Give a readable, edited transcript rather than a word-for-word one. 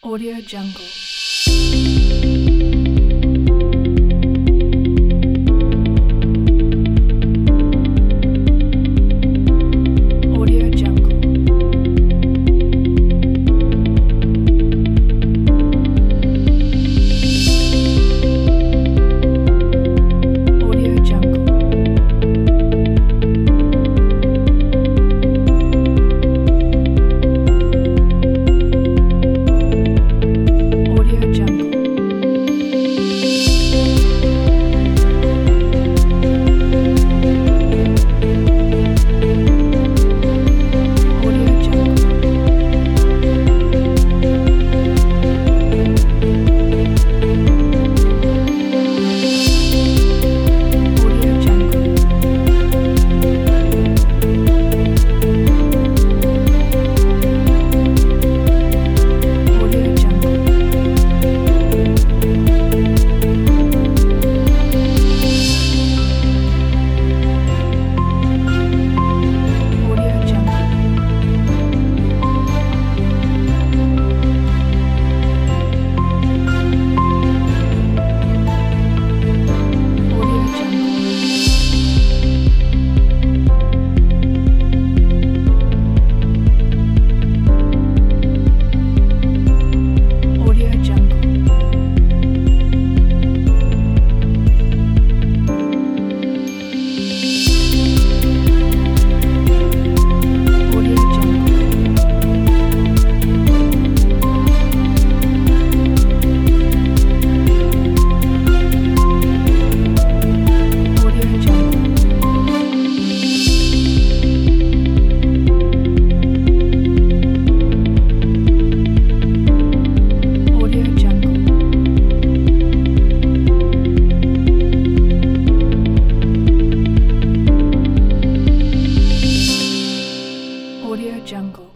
Audio Jungle. Audio Jungle. Audio Jungle. Audio Jungle. Audio Jungle. Audio Jungle. Audio Jungle. Audio Jungle. Audio Jungle. Audio Jungle. Audio Jungle. Audio Jungle. Audio Jungle. Audio Jungle.